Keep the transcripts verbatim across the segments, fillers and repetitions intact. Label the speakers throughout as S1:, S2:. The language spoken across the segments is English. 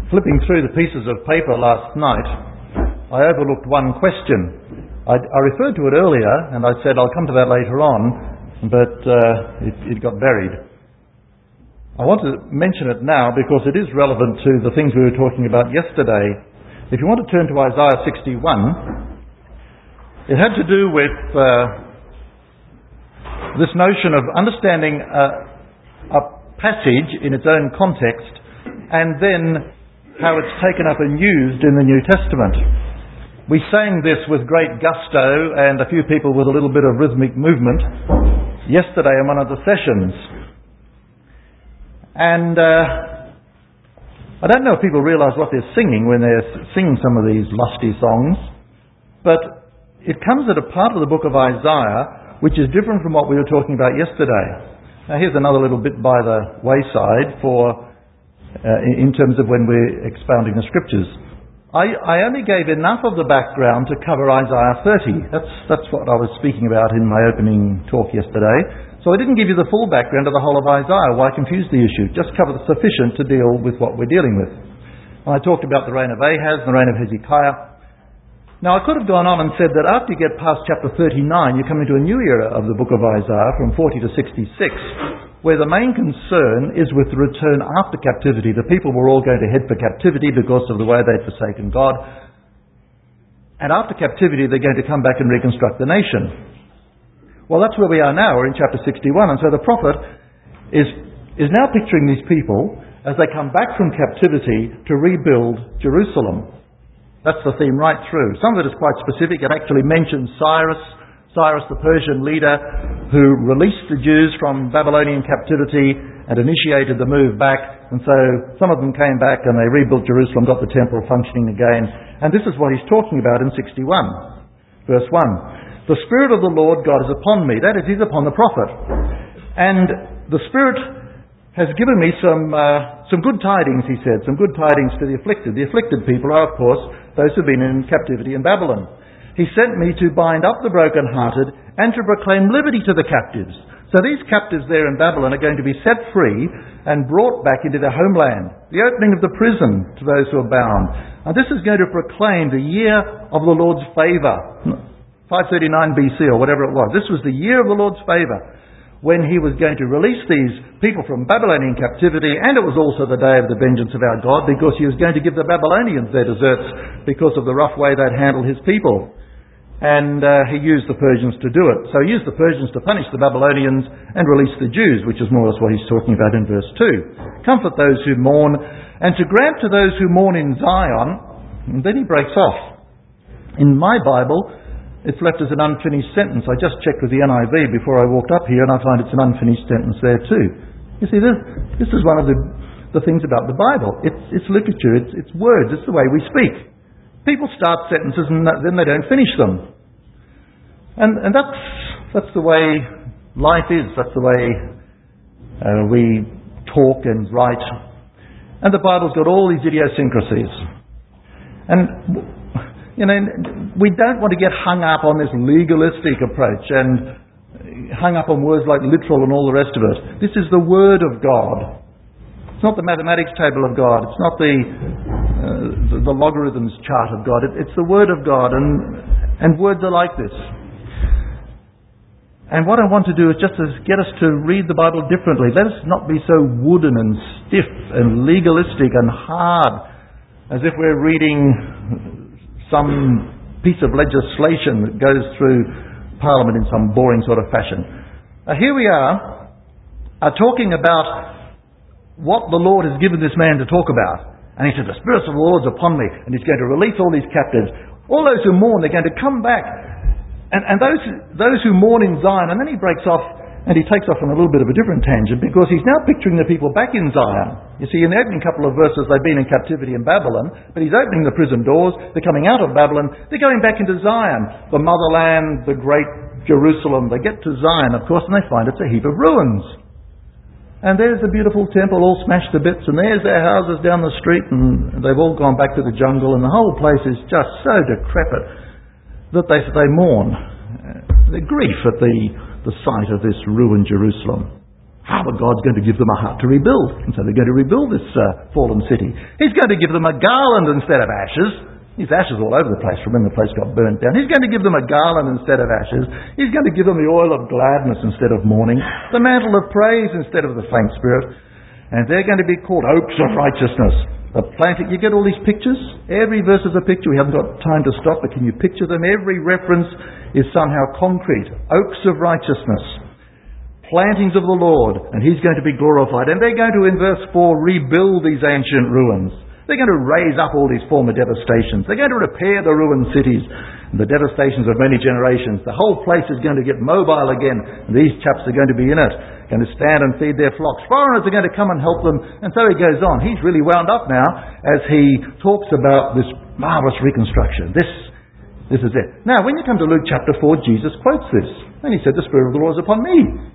S1: Flipping through the pieces of paper last night, I overlooked one question. I, I referred to it earlier, and I said I'll come to that later on, but uh, it, it got buried. I want to mention it now because it is relevant to the things we were talking about yesterday. If you want to turn to Isaiah sixty-one, it had to do with uh, this notion of understanding a, a passage in its own context and then how it's taken up and used in the New Testament. We sang this with great gusto and a few people with a little bit of rhythmic movement yesterday in one of the sessions. And uh, I don't know if people realise what they're singing when they're singing some of these lusty songs, but it comes at a part of the book of Isaiah which is different from what we were talking about yesterday. Now here's another little bit by the wayside for Uh, in terms of when we're expounding the scriptures. I, I only gave enough of the background to cover Isaiah thirty. That's, that's what I was speaking about in my opening talk yesterday. So I didn't give you the full background of the whole of Isaiah. Why confuse the issue? Just cover the sufficient to deal with what we're dealing with. I talked about the reign of Ahaz and the reign of Hezekiah. Now I could have gone on and said that after you get past chapter thirty-nine, you come into a new era of the book of Isaiah from forty to sixty-six, where the main concern is with the return after captivity. The people were all going to head for captivity because of the way they'd forsaken God. And after captivity, they're going to come back and reconstruct the nation. Well, that's where we are now. We're in chapter sixty-one. And so the prophet is, is now picturing these people as they come back from captivity to rebuild Jerusalem. That's the theme right through. Some of it is quite specific. It actually mentions Cyrus, Cyrus the Persian leader who released the Jews from Babylonian captivity and initiated the move back. And so some of them came back and they rebuilt Jerusalem, got the temple functioning again. And this is what he's talking about in sixty-one. Verse one. The Spirit of the Lord God is upon me. That is, he's upon the prophet. And the Spirit has given me some uh, some good tidings, he said, some good tidings to the afflicted. The afflicted people are, of course, those who have been in captivity in Babylon. He sent me to bind up the brokenhearted and to proclaim liberty to the captives. So these captives there in Babylon are going to be set free and brought back into their homeland. The opening of the prison to those who are bound. And this is going to proclaim the year of the Lord's favour. five thirty-nine B C or whatever it was. This was the year of the Lord's favour, when he was going to release these people from Babylonian captivity, and it was also the day of the vengeance of our God, because he was going to give the Babylonians their deserts because of the rough way they'd handled his people. And uh, he used the Persians to do it. So he used the Persians to punish the Babylonians and release the Jews, which is more or less what he's talking about in verse two. Comfort those who mourn, and to grant to those who mourn in Zion. And then he breaks off. In my Bible, it's left as an unfinished sentence. I just checked with the N I V before I walked up here, and I find it's an unfinished sentence there too. You see, this, this is one of the, the things about the Bible. It's, it's literature, it's, it's words, it's the way we speak. People start sentences and then they don't finish them. And, and that's, that's the way life is. That's the way uh, we talk and write. And the Bible's got all these idiosyncrasies. And You know, we don't want to get hung up on this legalistic approach and hung up on words like literal and all the rest of it. This is the Word of God. It's not the mathematics table of God. It's not the uh, the, the logarithms chart of God. It, it's the Word of God, and and words are like this. And what I want to do is just to get us to read the Bible differently. Let us not be so wooden and stiff and legalistic and hard, as if we're reading some piece of legislation that goes through Parliament in some boring sort of fashion. Now here we are, are talking about what the Lord has given this man to talk about. And he said, the Spirit of the Lord is upon me, and he's going to release all these captives. All those who mourn, they're going to come back. And, and those, those who mourn in Zion, and then he breaks off, and he takes off on a little bit of a different tangent, because he's now picturing the people back in Zion. You see, in the opening couple of verses, they've been in captivity in Babylon, but he's opening the prison doors, they're coming out of Babylon, they're going back into Zion, the motherland, the great Jerusalem. They get to Zion, of course, and they find it's a heap of ruins. And there's the beautiful temple all smashed to bits, and there's their houses down the street, and they've all gone back to the jungle, and the whole place is just so decrepit that they, they mourn. They grief at the, the sight of this ruined Jerusalem. how ah, God's going to give them a heart to rebuild. And so they're going to rebuild this uh, fallen city. He's going to give them a garland instead of ashes. There's ashes all over the place from when the place got burnt down. He's going to give them a garland instead of ashes. He's going to give them the oil of gladness instead of mourning, the mantle of praise instead of the faint spirit. And they're going to be called oaks of righteousness. The planting, you get all these pictures? Every verse is a picture. We haven't got time to stop, but can you picture them? Every reference is somehow concrete. Oaks of righteousness. Plantings of the Lord, and He's going to be glorified. And they're going to, in verse four, rebuild these ancient ruins. They're going to raise up all these former devastations. They're going to repair the ruined cities and the devastations of many generations. The whole place is going to get mobile again, and these chaps are going to be in it, going to stand and feed their flocks. Foreigners are going to come and help them, and so he goes on. He's really wound up now as he talks about this marvellous reconstruction. This, this is it. Now, when you come to Luke chapter four, Jesus quotes this, and he said, "The Spirit of the Lord is upon me."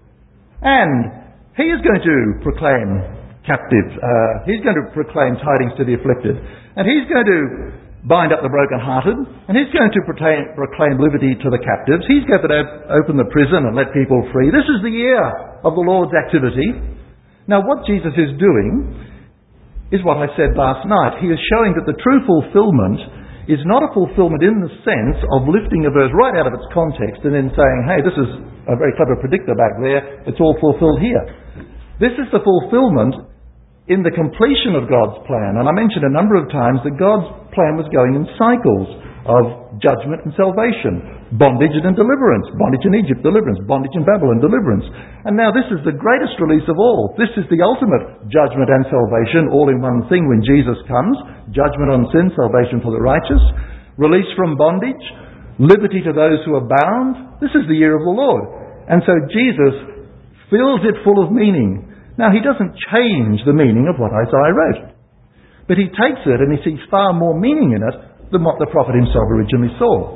S1: And he is going to proclaim captives. Uh, he's going to proclaim tidings to the afflicted. And he's going to bind up the brokenhearted. And he's going to proclaim, proclaim liberty to the captives. He's going to open the prison and let people free. This is the year of the Lord's activity. Now, what Jesus is doing is what I said last night. He is showing that the true fulfillment is not a fulfillment in the sense of lifting a verse right out of its context and then saying, hey, this is a very clever predictor back there, it's all fulfilled here. This is the fulfillment in the completion of God's plan. And I mentioned a number of times that God's plan was going in cycles of judgment and salvation, bondage and deliverance, bondage in Egypt, deliverance, bondage in Babylon, deliverance. And now this is the greatest release of all. This is the ultimate judgment and salvation all in one thing when Jesus comes. Judgment on sin, salvation for the righteous, release from bondage, liberty to those who are bound. This is the year of the Lord. And so Jesus fills it full of meaning. Now, he doesn't change the meaning of what Isaiah wrote. But he takes it and he sees far more meaning in it than what the prophet himself originally saw.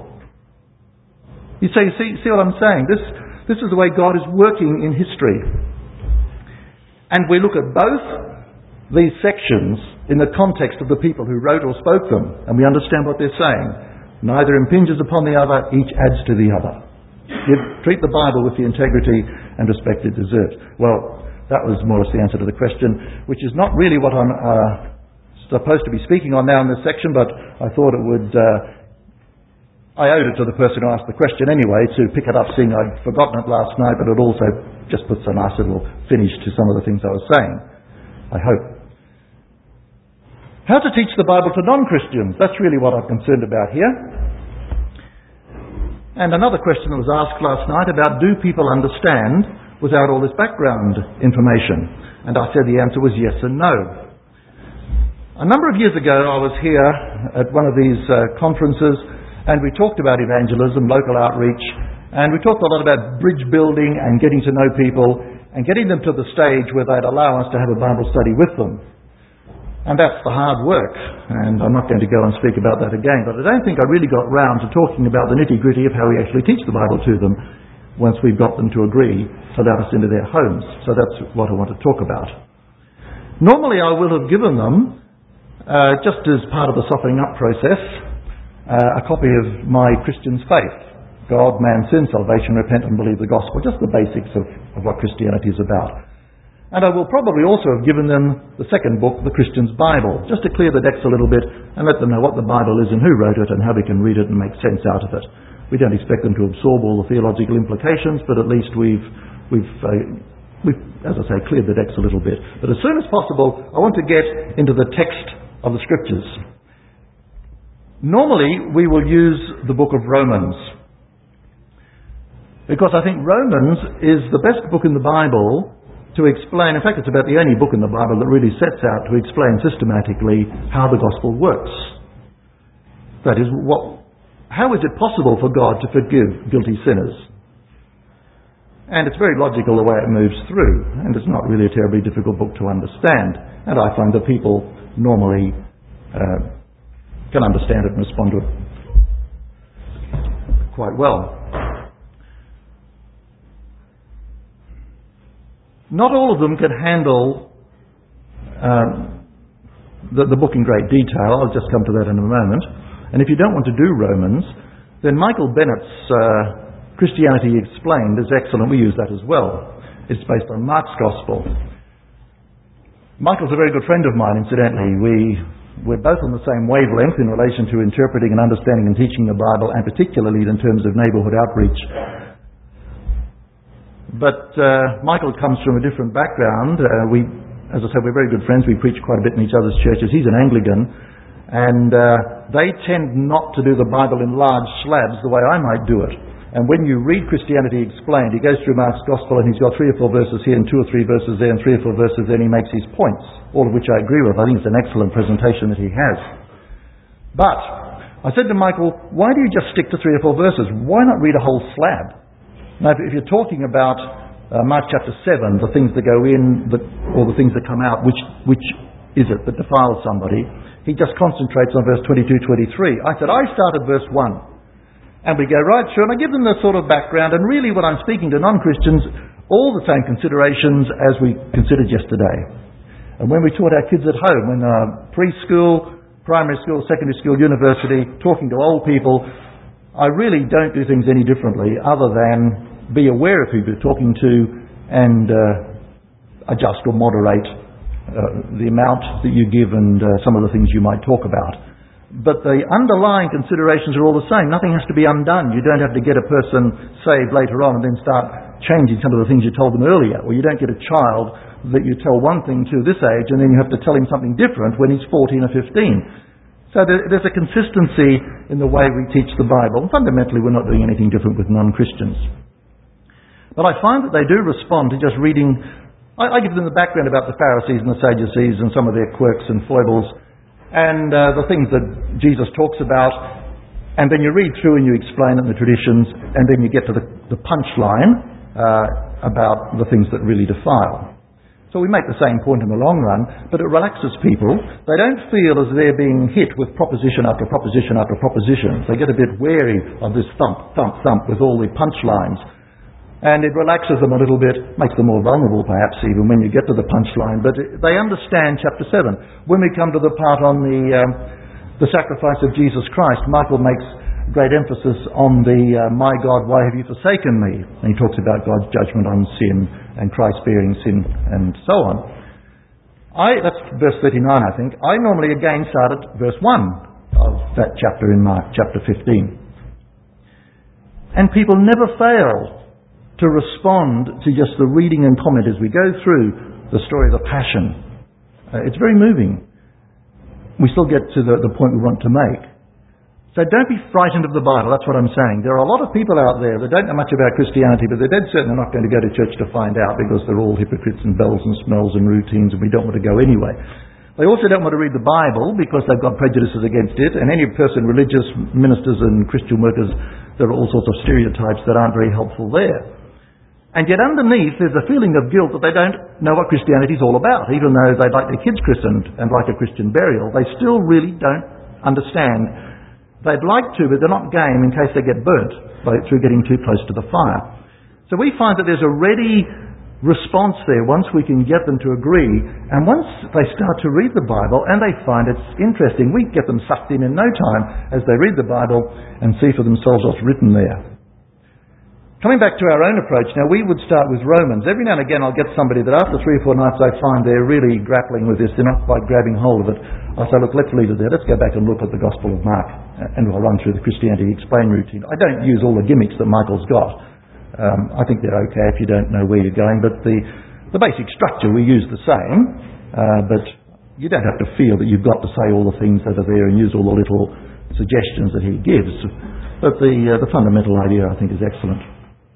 S1: You say, see, see what I'm saying? This, this is the way God is working in history. And we look at both these sections in the context of the people who wrote or spoke them, and we understand what they're saying. Neither impinges upon the other, each adds to the other. You treat the Bible with the integrity and respect it deserves. Well, that was more or less the answer to the question, which is not really what I'm uh, supposed to be speaking on now in this section, but I thought it would... Uh, I owed it to the person who asked the question anyway to pick it up, seeing I'd forgotten it last night, but it also just puts a nice little finish to some of the things I was saying. I hope. How to teach the Bible to non-Christians. That's really what I'm concerned about here. And another question that was asked last night about, do people understand without all this background information? And I said the answer was yes and no. A number of years ago I was here at one of these uh, conferences, and we talked about evangelism, local outreach, and we talked a lot about bridge building and getting to know people and getting them to the stage where they'd allow us to have a Bible study with them. And that's the hard work, and I'm not going to go and speak about that again, but I don't think I really got round to talking about the nitty-gritty of how we actually teach the Bible to them once we've got them to agree to let us into their homes. So that's what I want to talk about. Normally I will have given them, uh, just as part of the softening up process, uh, a copy of my Christian's faith. God, man, sin, salvation, repent and believe the gospel. Just the basics of, of what Christianity is about. And I will probably also have given them the second book, the Christian's Bible, just to clear the decks a little bit and let them know what the Bible is and who wrote it and how we can read it and make sense out of it. We don't expect them to absorb all the theological implications, but at least we've, we've, uh, we've, as I say, cleared the decks a little bit. But as soon as possible, I want to get into the text of the Scriptures. Normally, we will use the book of Romans, because I think Romans is the best book in the Bible to explain, in fact it's about the only book in the Bible that really sets out to explain systematically how the gospel works. That is, what, how is it possible for God to forgive guilty sinners? And it's very logical the way it moves through, and it's not really a terribly difficult book to understand. And I find that people normally uh, can understand it and respond to it quite well. Not all of them can handle um, the, the book in great detail. I'll just come to that in a moment. And if you don't want to do Romans, then Michael Bennett's uh, Christianity Explained is excellent. We use that as well. It's based on Mark's Gospel. Michael's a very good friend of mine, incidentally. We, we're both on the same wavelength in relation to interpreting and understanding and teaching the Bible, and particularly in terms of neighbourhood outreach. But uh, Michael comes from a different background. Uh, we, as I said, we're very good friends. We preach quite a bit in each other's churches. He's an Anglican, and uh, they tend not to do the Bible in large slabs the way I might do it. And when you read Christianity Explained, he goes through Mark's Gospel and he's got three or four verses here and two or three verses there and three or four verses there, and he makes his points, all of which I agree with. I think it's an excellent presentation that he has. But I said to Michael, why do you just stick to three or four verses? Why not read a whole slab? Now, if you're talking about uh, Mark chapter seven, the things that go in the, or the things that come out, which which is it that defiles somebody, he just concentrates on verse twenty-two, twenty-three. I said, I start at verse one. And we go right through, and I give them the sort of background, and really when I'm speaking to non-Christians, all the same considerations as we considered yesterday. And when we taught our kids at home, when uh, preschool, primary school, secondary school, university, talking to old people, I really don't do things any differently other than be aware of who you're talking to and uh, adjust or moderate uh, the amount that you give and uh, some of the things you might talk about. But the underlying considerations are all the same. Nothing has to be undone. You don't have to get a person saved later on and then start changing some of the things you told them earlier. Or you don't get a child that you tell one thing to this age and then you have to tell him something different when he's fourteen or fifteen. So there's a consistency in the way we teach the Bible. Fundamentally, we're not doing anything different with non-Christians. But I find that they do respond to just reading. I, I give them the background about the Pharisees and the Sadducees and some of their quirks and foibles, and uh, the things that Jesus talks about, and then you read through and you explain it in the traditions, and then you get to the, the punchline uh, about the things that really defile. So we make the same point in the long run, but it relaxes people. They don't feel as they're being hit with proposition after proposition after proposition. They get a bit wary of this thump, thump, thump with all the punchlines. And it relaxes them a little bit, makes them more vulnerable perhaps even when you get to the punchline. But they understand chapter seven. When we come to the part on the um, the sacrifice of Jesus Christ, Michael makes great emphasis on the uh, my God, why have you forsaken me? And he talks about God's judgment on sin and Christ bearing sin and so on. I That's verse thirty-nine, I think. I normally again start at verse one of that chapter in Mark, chapter fifteen. And people never fail to respond to just the reading and comment as we go through the story of the Passion. Uh, it's very moving. We still get to the, the point we want to make. So don't be frightened of the Bible, that's what I'm saying. There are a lot of people out there that don't know much about Christianity, but they're dead certain they're not going to go to church to find out because they're all hypocrites and bells and smells and routines and we don't want to go anyway. They also don't want to read the Bible because they've got prejudices against it, and any person, religious ministers and Christian workers, there are all sorts of stereotypes that aren't very helpful there. And yet underneath there's a feeling of guilt that they don't know what Christianity is all about. Even though they'd like their kids christened and like a Christian burial, they still really don't understand. They'd like to, but they're not game in case they get burnt by, through getting too close to the fire. So we find that there's a ready response there once we can get them to agree. And once they start to read the Bible and they find it's interesting, we get them sucked in in no time as they read the Bible and see for themselves what's written there. Coming back to our own approach, now we would start with Romans. Every now and again I'll get somebody that after three or four nights I find they're really grappling with this, they're not quite grabbing hold of it. I'll say, look, let's leave it there, let's go back and look at the Gospel of Mark, and we'll run through the Christianity Explained routine. I don't use all the gimmicks that Michael's got. Um, I think they're okay if you don't know where you're going, but the, the basic structure we use the same, uh, but you don't have to feel that you've got to say all the things that are there and use all the little suggestions that he gives. But the, uh, the fundamental idea I think is excellent.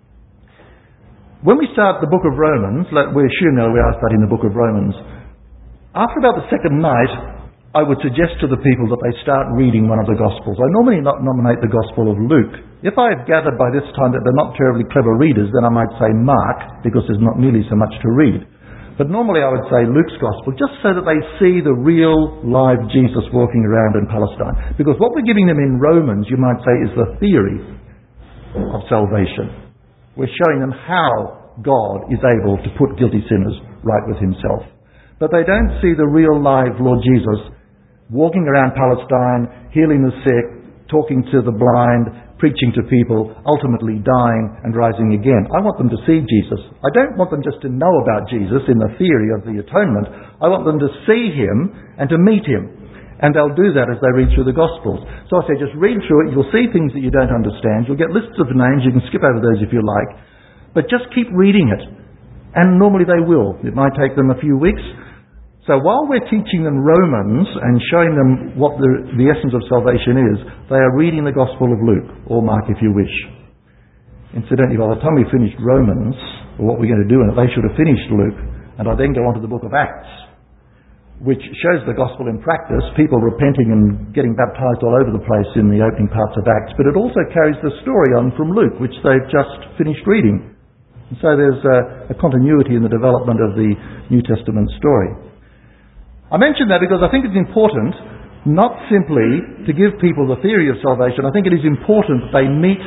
S1: When we start the book of Romans, we assume now we are studying the book of Romans, after about the second night, I would suggest to the people that they start reading one of the Gospels. I normally not nominate the Gospel of Luke. If I have gathered by this time that they're not terribly clever readers, then I might say Mark, because there's not nearly so much to read. But normally I would say Luke's Gospel, just so that they see the real, live Jesus walking around in Palestine. Because what we're giving them in Romans, you might say, is the theory of salvation. We're showing them how God is able to put guilty sinners right with himself. But they don't see the real live Lord Jesus walking around Palestine, healing the sick, talking to the blind, preaching to people, ultimately dying and rising again. I want them to see Jesus. I don't want them just to know about Jesus in the theory of the atonement. I want them to see him and to meet him. And they'll do that as they read through the Gospels. So I say, just read through it. You'll see things that you don't understand. You'll get lists of names. You can skip over those if you like. But just keep reading it. And normally they will. It might take them a few weeks. So while we're teaching them Romans and showing them what the, the essence of salvation is, they are reading the Gospel of Luke, or Mark if you wish. Incidentally, by the time we finished Romans, or what we're going to do in it, they should have finished Luke. And I then go on to the book of Acts, which shows the Gospel in practice, people repenting and getting baptised all over the place in the opening parts of Acts. But it also carries the story on from Luke, which they've just finished reading. And so there's a, a continuity in the development of the New Testament story. I mention that because I think it's important not simply to give people the theory of salvation. I think it is important that they meet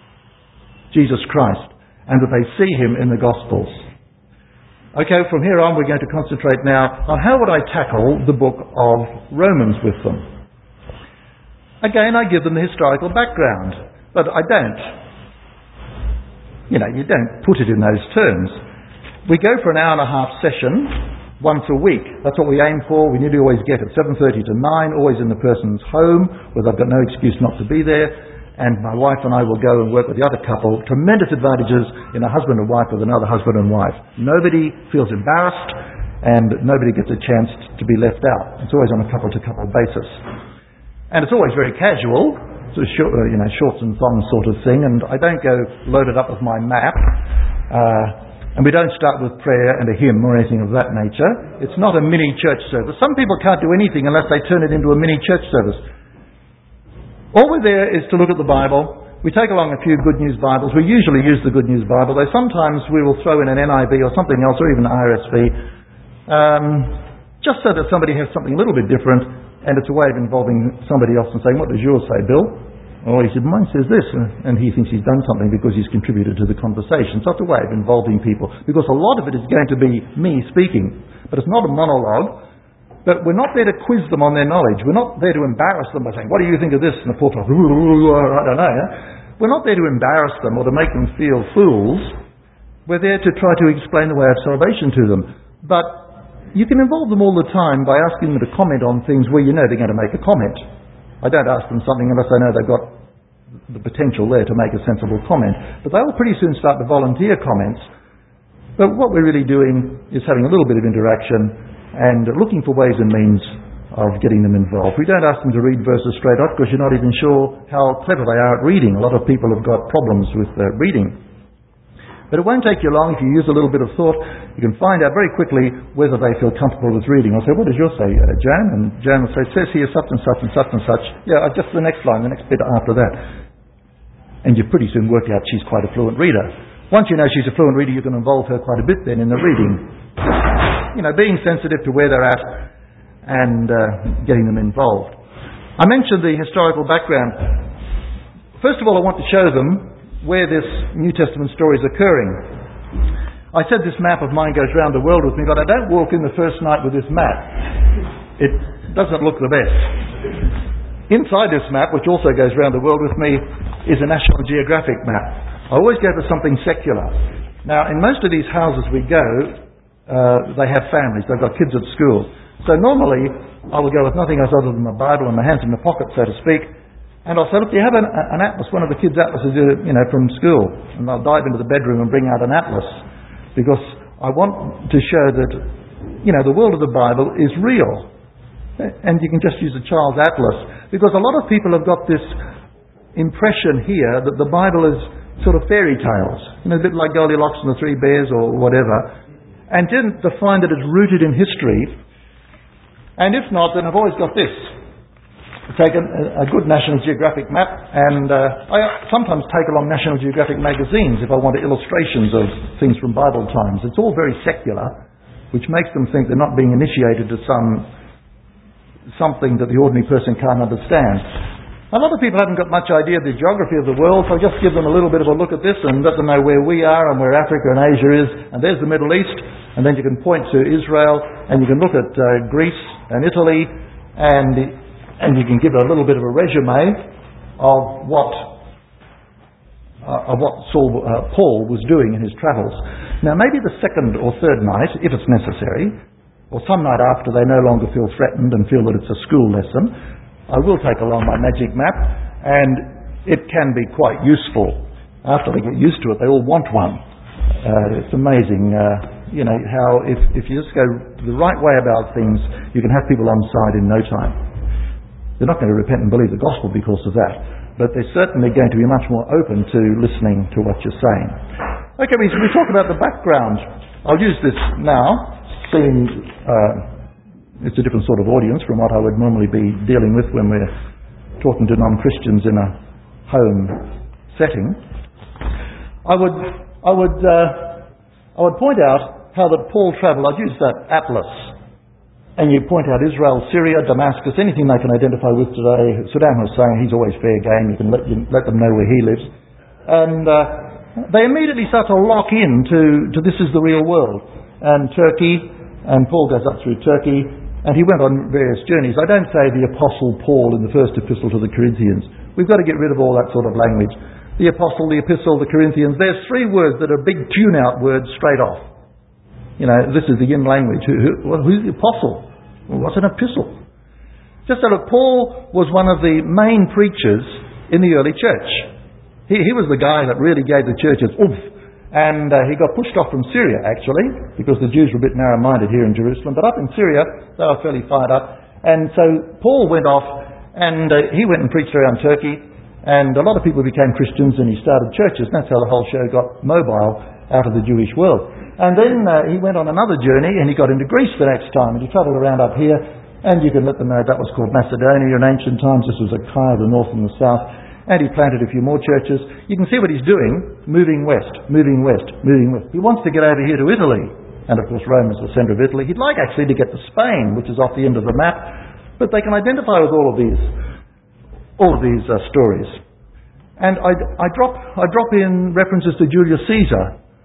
S1: Jesus Christ and that they see him in the Gospels. Okay, from here on we're going to concentrate now on how would I tackle the book of Romans with them. Again, I give them the historical background, but I don't. You know, you don't put it in those terms. We go for an hour and a half session once a week. That's what we aim for. We nearly always get at seven thirty to nine, always in the person's home, where they've got no excuse not to be there. And my wife and I will go and work with the other couple. Tremendous advantages in a husband and wife with another husband and wife. Nobody feels embarrassed and nobody gets a chance to be left out. It's always on a couple-to-couple basis. And it's always very casual, sort of short, you know, shorts and thongs sort of thing. And I don't go loaded up with my map. Uh, And we don't start with prayer and a hymn or anything of that nature. It's not a mini church service. Some people can't do anything unless they turn it into a mini church service. All we're there is to look at the Bible. We take along a few Good News Bibles. We usually use the Good News Bible, though sometimes we will throw in an N I V or something else, or even an R S V, um, just so that somebody has something a little bit different, and it's a way of involving somebody else and saying, what does yours say, Bill? Oh, he said, mine says this, and he thinks he's done something because he's contributed to the conversation. So it's a way of involving people, because a lot of it is going to be me speaking, but it's not a monologue. But we're not there to quiz them on their knowledge. We're not there to embarrass them by saying, what do you think of this? And the poor fellow, I don't know. We're not there to embarrass them or to make them feel fools. We're there to try to explain the way of salvation to them. But you can involve them all the time by asking them to comment on things where you know they're going to make a comment. I don't ask them something unless I know they've got the potential there to make a sensible comment. But they will pretty soon start to volunteer comments. But what we're really doing is having a little bit of interaction and looking for ways and means of getting them involved. We don't ask them to read verses straight off because you're not even sure how clever they are at reading. A lot of people have got problems with uh, reading. But it won't take you long if you use a little bit of thought. You can find out very quickly whether they feel comfortable with reading. I'll say, what does yours say, uh, Jan? And Jan will say, it says here such and such and such and such. Yeah, just the next line, the next bit after that. And you've pretty soon worked out she's quite a fluent reader. Once you know she's a fluent reader, you can involve her quite a bit then in the reading. You know, being sensitive to where they're at and uh, getting them involved. I mentioned the historical background. First of all, I want to show them where this New Testament story is occurring. I said this map of mine goes round the world with me, but I don't walk in the first night with this map. It doesn't look the best. Inside this map, which also goes round the world with me, is a National Geographic map. I always go for something secular. Now, in most of these houses we go, uh, they have families. They've got kids at school. So normally, I will go with nothing else other than my Bible and my hands in my pocket, so to speak. And I'll say, look, do you have an, an atlas? One of the kids' atlases, you know, from school. And I'll dive into the bedroom and bring out an atlas. Because I want to show that, you know, the world of the Bible is real. And you can just use a child's atlas. Because a lot of people have got this impression here that the Bible is sort of fairy tales. You know, a bit like Goldilocks and the Three Bears or whatever. And didn't find that it's rooted in history. And if not, then I've always got this. Take a, a good National Geographic map, and uh, I sometimes take along National Geographic magazines if I want illustrations of things from Bible times. It's all very secular, which makes them think they're not being initiated to some something that the ordinary person can't understand. A lot of people haven't got much idea of the geography of the world, so I just give them a little bit of a look at this and let them know where we are and where Africa and Asia is, and there's the Middle East, and then you can point to Israel, and you can look at uh, Greece and Italy, and and you can give a little bit of a resume of what uh, of what Saul, uh, Paul was doing in his travels. Now maybe the second or third night, if it's necessary, or some night after they no longer feel threatened and feel that it's a school lesson, I will take along my magic map, and it can be quite useful. After they get used to it, they all want one. Uh, it's amazing, uh, you know, how if, if you just go the right way about things, you can have people on side in no time. They're not going to repent and believe the gospel because of that, but they're certainly going to be much more open to listening to what you're saying. Okay, we, we talk about the background. I'll use this now, seeing uh, it's a different sort of audience from what I would normally be dealing with when we're talking to non-Christians in a home setting. I would, I would, uh, I would point out how that Paul travelled. I'd use that atlas, and you point out Israel, Syria, Damascus, anything they can identify with today. Saddam Hussein, he's always fair game. You can let, you, let them know where he lives, and uh, they immediately start to lock in to, to this is the real world. And Turkey, and Paul goes up through Turkey, and he went on various journeys. I don't say the Apostle Paul in the first epistle to the Corinthians. We've got to get rid of all that sort of language. The Apostle, the Epistle, the Corinthians, there's three words that are big tune-out words straight off. You know, this is the in language. Who, who, well, who's the Apostle? Well, what's an epistle? Just so look, Paul was one of the main preachers in the early church. He, he was the guy that really gave the churches oomph. And uh, he got pushed off from Syria, actually, because the Jews were a bit narrow-minded here in Jerusalem. But up in Syria, they were fairly fired up. And so Paul went off, and uh, he went and preached around Turkey. And a lot of people became Christians, and he started churches. And that's how the whole show got mobile out of the Jewish world. And then uh, he went on another journey, and he got into Greece the next time. And he travelled around up here, and you can let them know that was called Macedonia in ancient times. This was Achaia, the north and the south. And he planted a few more churches. You can see what he's doing, moving west, moving west, moving west. He wants to get over here to Italy. And of course Rome is the centre of Italy. He'd like actually to get to Spain, which is off the end of the map. But they can identify with all of these, all of these uh, stories. And I, I, drop, I drop in references to Julius Caesar.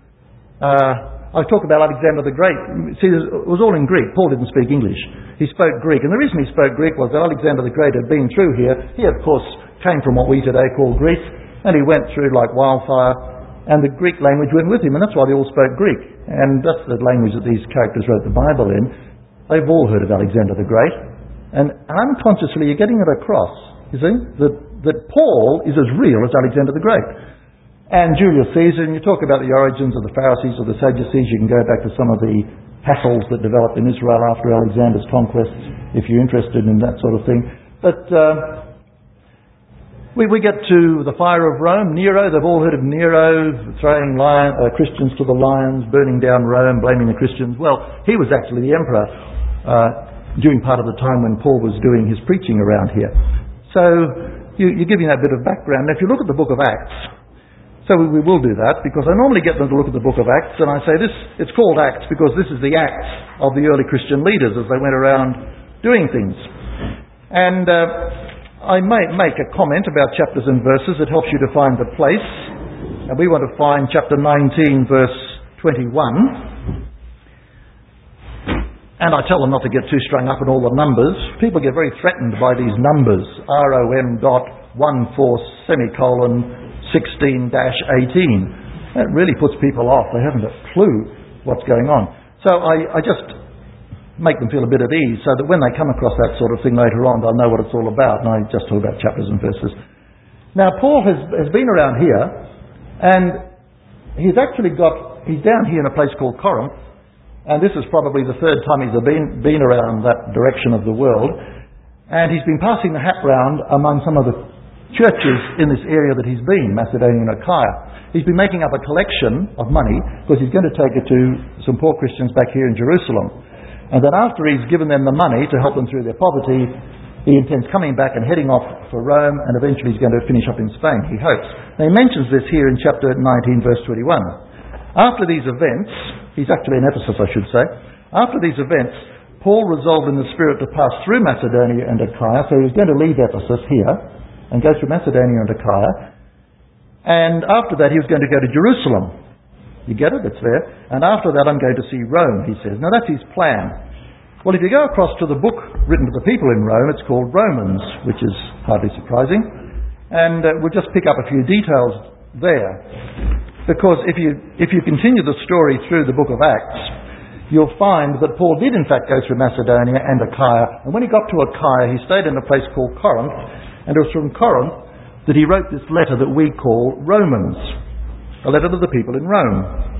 S1: Uh, I talk about Alexander the Great. See, it was all in Greek. Paul didn't speak English. He spoke Greek. And the reason he spoke Greek was that Alexander the Great had been through here. He, of course, came from what we today call Greece, and he went through like wildfire, and the Greek language went with him, and that's why they all spoke Greek. And that's the language that these characters wrote the Bible in. They've all heard of Alexander the Great. And unconsciously you're getting it across, you see, that, that Paul is as real as Alexander the Great. And Julius Caesar, and you talk about the origins of the Pharisees or the Sadducees, you can go back to some of the hassles that developed in Israel after Alexander's conquests, if you're interested in that sort of thing. But uh, we, we get to the fire of Rome. Nero, they've all heard of Nero, throwing lion, uh, Christians to the lions, burning down Rome, blaming the Christians. Well, he was actually the emperor uh, during part of the time when Paul was doing his preaching around here. So you, you're giving that bit of background. Now, if you look at the book of Acts, so we, we will do that, because I normally get them to look at the book of Acts, and I say this, it's called Acts because this is the Acts of the early Christian leaders as they went around doing things. And uh, I may make a comment about chapters and verses that helps you to find the place. And we want to find chapter nineteen, verse twenty-one. And I tell them not to get too strung up on all the numbers. People get very threatened by these numbers. R O M dot one four semicolon sixteen dash eighteen. That really puts people off. They haven't a clue what's going on. So I, I just make them feel a bit at ease so that when they come across that sort of thing later on, they'll know what it's all about. And I just talk about chapters and verses. Now, Paul has, has been around here, and he's actually got, he's down here in a place called Corinth, and this is probably the third time he's been, been around that direction of the world, and he's been passing the hat round among some of the churches in this area that he's been, Macedonia and Achaia. He's been making up a collection of money because he's going to take it to some poor Christians back here in Jerusalem. And then after he's given them the money to help them through their poverty, he intends coming back and heading off for Rome, and eventually he's going to finish up in Spain, he hopes. Now he mentions this here in chapter nineteen, verse twenty-one. After these events, he's actually in Ephesus, I should say. After these events, Paul resolved in the Spirit to pass through Macedonia and Achaia, so he was going to leave Ephesus here and go through Macedonia and Achaia. And after that, he was going to go to Jerusalem. You get it? It's there. And after that, I'm going to see Rome, he says. Now, that's his plan. Well, if you go across to the book written to the people in Rome, it's called Romans, which is hardly surprising. And uh, we'll just pick up a few details there. Because if you if you continue the story through the book of Acts, you'll find that Paul did in fact go through Macedonia and Achaia, and when he got to Achaia he stayed in a place called Corinth, and it was from Corinth that he wrote this letter that we call Romans, a letter to the people in Rome.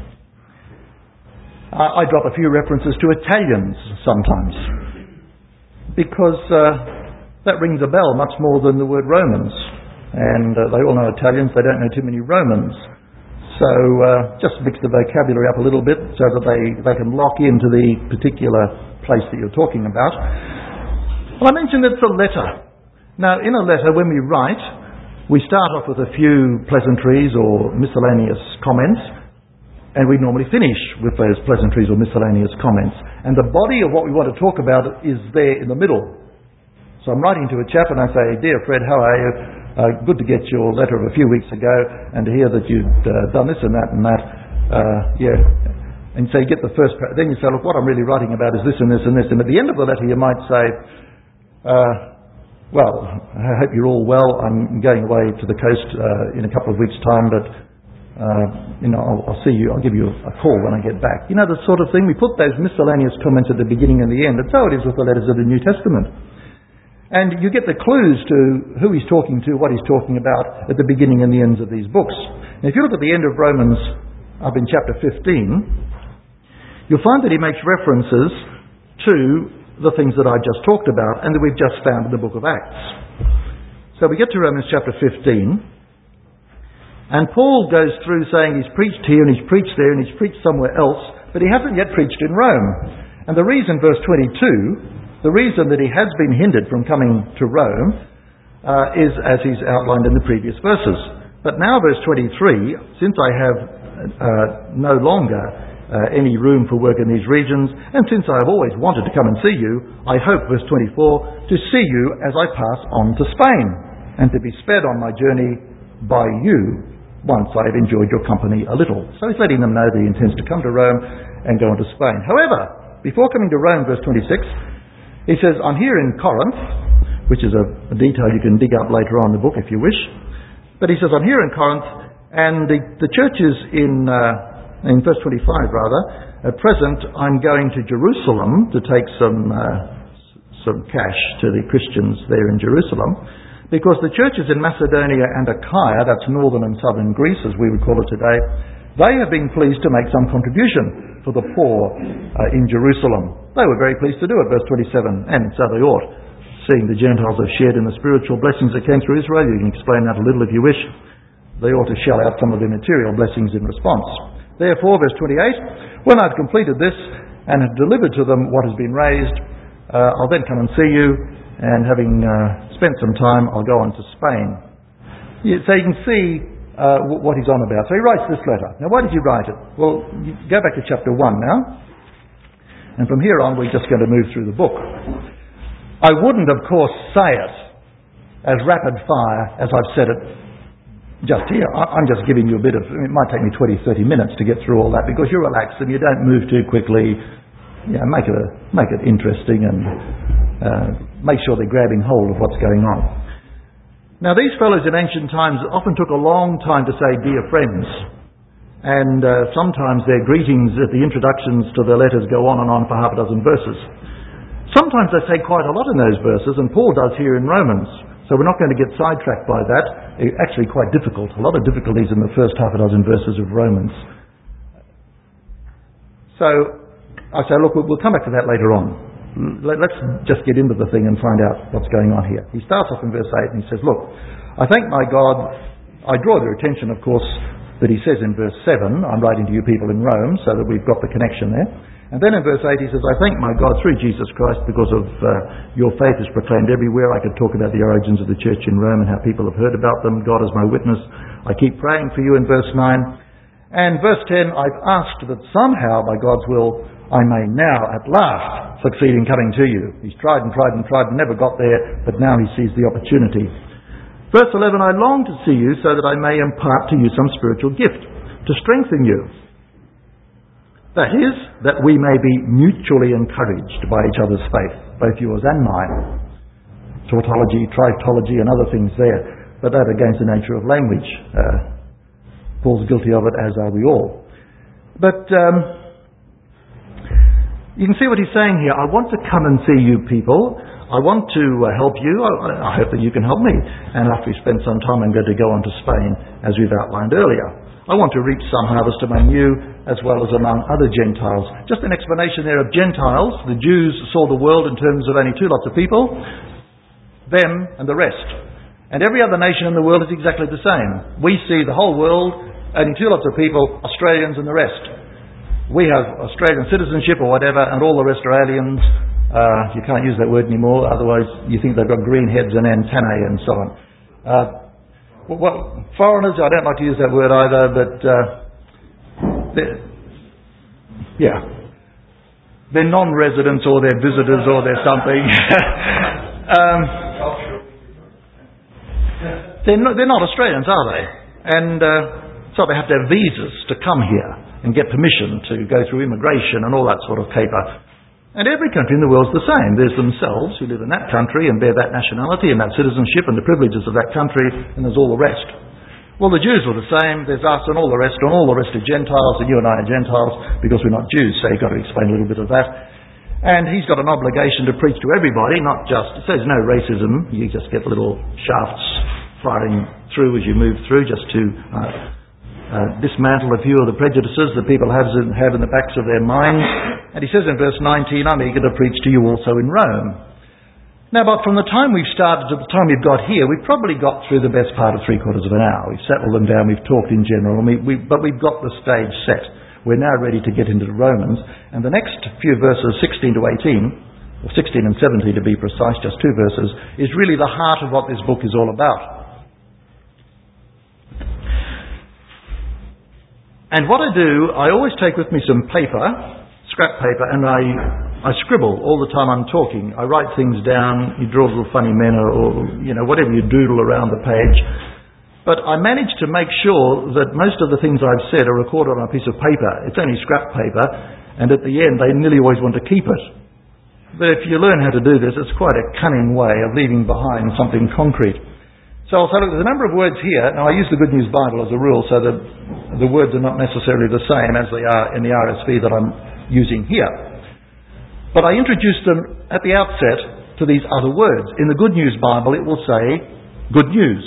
S1: Uh, I drop a few references to Italians sometimes, because uh, that rings a bell much more than the word Romans. And uh, they all know Italians, they don't know too many Romans. So uh, just mix the vocabulary up a little bit so that they, they can lock into the particular place that you're talking about. Well, I mentioned it's a letter. Now, in a letter, when we write, we start off with a few pleasantries or miscellaneous comments, and we normally finish with those pleasantries or miscellaneous comments. And the body of what we want to talk about is there in the middle. So I'm writing to a chap and I say, "Dear Fred, how are you? Uh, good to get your letter of a few weeks ago and to hear that you'd uh, done this and that and that. Uh, yeah." And so you get the first, then you say, "Look, what I'm really writing about is this and this and this." And at the end of the letter you might say, uh, "Well, I hope you're all well. I'm going away to the coast uh, in a couple of weeks' time, but uh, you know, I'll, I'll see you. I'll give you a call when I get back." You know, the sort of thing. We put those miscellaneous comments at the beginning and the end. And so it is with the letters of the New Testament. And you get the clues to who he's talking to, what he's talking about at the beginning and the ends of these books. And if you look at the end of Romans, up in chapter fifteen, you'll find that he makes references to the things that I just talked about and that we've just found in the book of Acts. So we get to Romans chapter fifteen, and Paul goes through saying he's preached here and he's preached there and he's preached somewhere else, but he hasn't yet preached in Rome. And the reason, verse twenty-two, the reason that he has been hindered from coming to Rome uh, is as he's outlined in the previous verses. But now, verse twenty-three, since I have uh, no longer uh, any room for work in these regions, and since I have always wanted to come and see you, I hope, verse twenty-four, to see you as I pass on to Spain, and to be sped on my journey by you once I have enjoyed your company a little. So he's letting them know that he intends to come to Rome and go on to Spain. However, before coming to Rome, verse twenty-six, he says, "I'm here in Corinth," which is a, a detail you can dig up later on in the book if you wish. But he says, "I'm here in Corinth, and the, the churches in, uh, in verse twenty-five rather, at present I'm going to Jerusalem to take some, uh, some cash to the Christians there in Jerusalem, because the churches in Macedonia and Achaia, that's northern and southern Greece as we would call it today, they have been pleased to make some contribution for the poor uh, in Jerusalem. They were very pleased to do it," verse twenty-seven, "and so they ought, seeing the Gentiles have shared in the spiritual blessings that came through Israel." You can explain that a little if you wish. They ought to shell out some of their material blessings in response. "Therefore," verse twenty-eight, "when I've completed this and have delivered to them what has been raised, uh, I'll then come and see you, and having uh, spent some time, I'll go on to Spain." Yeah, so you can see uh, what he's on about. So he writes this letter. Now, why did he write it? Well, you go back to chapter one now. And from here on, we're just going to move through the book. I wouldn't, of course, say it as rapid fire as I've said it just here. I'm just giving you a bit of, it might take me twenty, thirty minutes to get through all that because you're relaxed and you don't move too quickly. You know, make it, a, make it interesting and uh, make sure they're grabbing hold of what's going on. Now, these fellows in ancient times often took a long time to say, "Dear friends." And uh, sometimes their greetings at the introductions to their letters go on and on for half a dozen verses. Sometimes they say quite a lot in those verses, and Paul does here in Romans. So we're not going to get sidetracked by that. It's actually quite difficult. A lot of difficulties in the first half a dozen verses of Romans. So I say, look, we'll come back to that later on. Let's just get into the thing and find out what's going on here. He starts off in verse eight and he says, "Look, I thank my God." I draw their attention, of course, that he says in verse seven, "I'm writing to you people in Rome," so that we've got the connection there. And then in verse eight he says, "I thank my God through Jesus Christ because of uh, your faith is proclaimed everywhere." I could talk about the origins of the church in Rome and how people have heard about them. God is my witness. I keep praying for you in verse nine. And verse ten, "I've asked that somehow, by God's will, I may now at last succeed in coming to you." He's tried and tried and tried and never got there, but now he sees the opportunity. Verse eleven, "I long to see you so that I may impart to you some spiritual gift to strengthen you. That is, that we may be mutually encouraged by each other's faith, both yours and mine." Tautology, tritology and other things there. But that against the nature of language. Uh, Paul's guilty of it, as are we all. But um, you can see what he's saying here. I want to come and see you people. I want to uh, help you. I, I hope that you can help me. And after we spend some time, I'm going to go on to Spain, as we've outlined earlier. I want to reap some harvest among you, as well as among other Gentiles. Just an explanation there of Gentiles. The Jews saw the world in terms of only two lots of people, them and the rest. And every other nation in the world is exactly the same. We see the whole world, only two lots of people, Australians and the rest. We have Australian citizenship or whatever, and all the rest are aliens. Uh, you can't use that word anymore, otherwise you think they've got green heads and antennae and so on. Uh, Well, foreigners, I don't like to use that word either, but uh, they're, yeah, they're non-residents or they're visitors or they're something. um, they're, not, they're not Australians, are they? And uh, so they have to have visas to come here and get permission to go through immigration and all that sort of caper. And every country in the world's the same. There's themselves who live in that country and bear that nationality and that citizenship and the privileges of that country, and there's all the rest. Well, the Jews are the same. There's us and all the rest, and all the rest are Gentiles, and you and I are Gentiles because we're not Jews, so you've got to explain a little bit of that. And he's got an obligation to preach to everybody, not just, so there's no racism. You just get little shafts firing through as you move through, just to uh, uh, dismantle a few of the prejudices that people have in, have in the backs of their minds. And he says in verse nineteen, I'm eager to preach to you also in Rome. Now, but from the time we've started to the time we've got here, we've probably got through the best part of three quarters of an hour. We've settled them down, we've talked in general, and we, we, but we've got the stage set. We're now ready to get into the Romans. And the next few verses, sixteen to eighteen, or sixteen and seventeen to be precise, just two verses, is really the heart of what this book is all about. And what I do, I always take with me some paper, scrap paper, and I I scribble all the time I'm talking. I write things down, you draw little funny men or, or you know, whatever you doodle around the page. But I manage to make sure that most of the things I've said are recorded on a piece of paper. It's only scrap paper, and at the end they nearly always want to keep it. But if you learn how to do this, it's quite a cunning way of leaving behind something concrete. So I'll say, look, there's a number of words here. Now, I use the Good News Bible as a rule, so that the words are not necessarily the same as they are in the R S V that I'm using here. But I introduce them at the outset to these other words. In the Good News Bible, it will say good news.